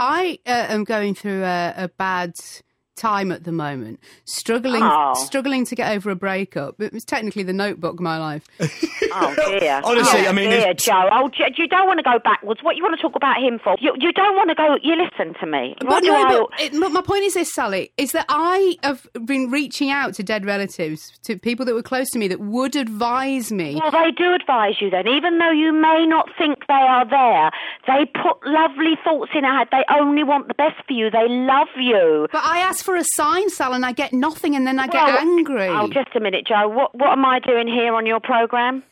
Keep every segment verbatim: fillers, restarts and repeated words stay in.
I uh, am going through a, a bad time at the moment, struggling oh. struggling to get over a breakup. It was technically The Notebook, my life. Oh dear. Honestly, oh, I mean, dear, it's... Joe. Oh, you don't want to go backwards. What you want to talk about him for? You, you don't want to go. You listen to me. But What no, do I... but, it, but my point is this, Sally, is that I have been reaching out to dead relatives, to people that were close to me that would advise me. Well, they do advise you then, even though you may not think they are there. They put lovely thoughts in our head. They only want the best for you. They love you. But I ask for a sign, Sal, and I get nothing, and then I get Well, angry. Oh, just a minute, Joe. What what am I doing here on your programme?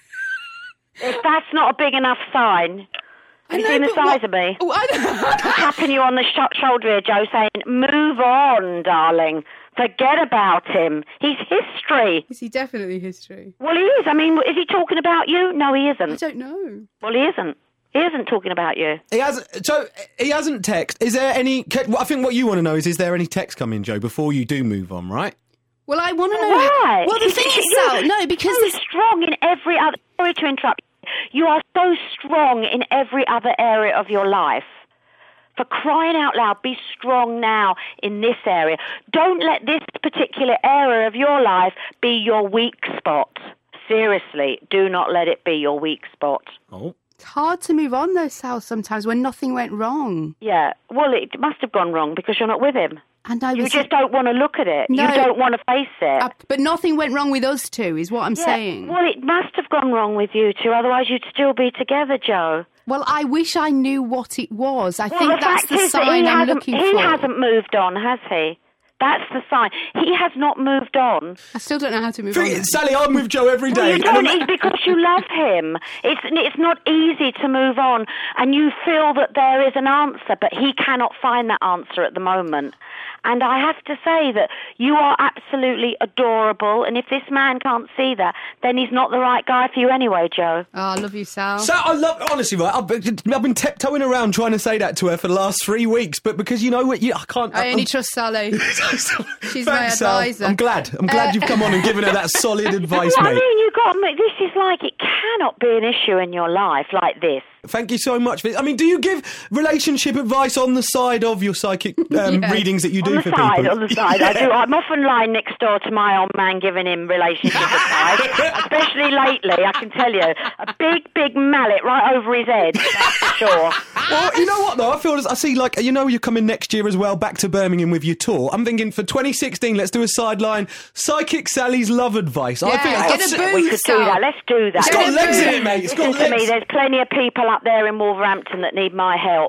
If that's not a big enough sign, have you know, seen the but size what- of me? Oh, I don't... Tapping you on the sh- shoulder here, Joe, saying, move on, darling. Forget about him. He's history. Is he definitely history? Well, he is. I mean, is he talking about you? No, he I isn't. don't know. Well, he isn't. He isn't talking about you. He hasn't. So he hasn't text. Is there any? I think what you want to know is: is there any text coming, Joe, before you do move on? Right? Well, I want to know... Why? Well, the thing is, Sal, no, because so there's... strong in every other... Sorry to interrupt. You are so strong in every other area of your life. For crying out loud, be strong now in this area. Don't let this particular area of your life be your weak spot. Seriously, do not let it be your weak spot. Oh. It's hard to move on, though, Sal, sometimes, when nothing went wrong. Yeah, well, it must have gone wrong because you're not with him. And I You was... just don't want to look at it. No. You don't want to face it. Uh, but nothing went wrong with us two, is what I'm Yeah, saying. Well, it must have gone wrong with you two, otherwise you'd still be together, Joe. Well, I wish I knew what it was. I Well, think the that's fact the is that sign he I'm hasn't- looking he for. hasn't moved on, has he? That's the sign. He has not moved on. I still don't know how to move Think- on. Sally, I'm with Joe every Well, day. you and don't. I'm- It's because you love him. It's it's not easy to move on, and you feel that there is an answer, but he cannot find that answer at the moment. And I have to say that you are absolutely adorable, and if this man can't see that, then he's not the right guy for you anyway, Joe. Oh, I love you, Sal. So I love, honestly, right? I've been, I've been tiptoeing around trying to say that to her for the last three weeks, but because you know what, you, I can't. I only I'm- trust Sally. She's my Thanks, Sal. advisor. I'm glad. I'm glad Uh, you've come on and given her that solid advice, Well, I mate. mean, you got this is like it cannot be an issue in your life like this. Thank you so much. For, I mean, do you give relationship advice on the side of your psychic um, Yes. readings that you do On the for side, people? on the side, I do. I'm often lying next door to my old man, giving him relationship advice. Especially lately, I can tell you, a big, big mallet right over his head. That's for sure. Well, you know what though? I feel as I see, like, you know, you're coming next year as well, back to Birmingham with your tour. I'm thinking for twenty sixteen, let's do a sideline Psychic Sally's love advice. I Yeah, think get that's- a booth, We could do Sal. that. Let's do that. It's got Get a legs in booth. it, mate. It's Listen got to me. legs. There's plenty of people up there in Wolverhampton that need my help.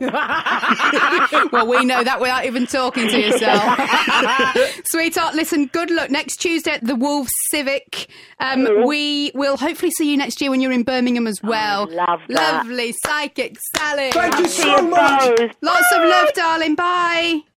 Well, we know that without even talking to yourself. Sweetheart, listen, good luck next Tuesday at the Wolves Civic. Um, Mm. we will hopefully see you next year when you're in Birmingham as well. love that. Lovely, Psychic Sally. Thank you See so you much. both. Lots of love, darling. Bye.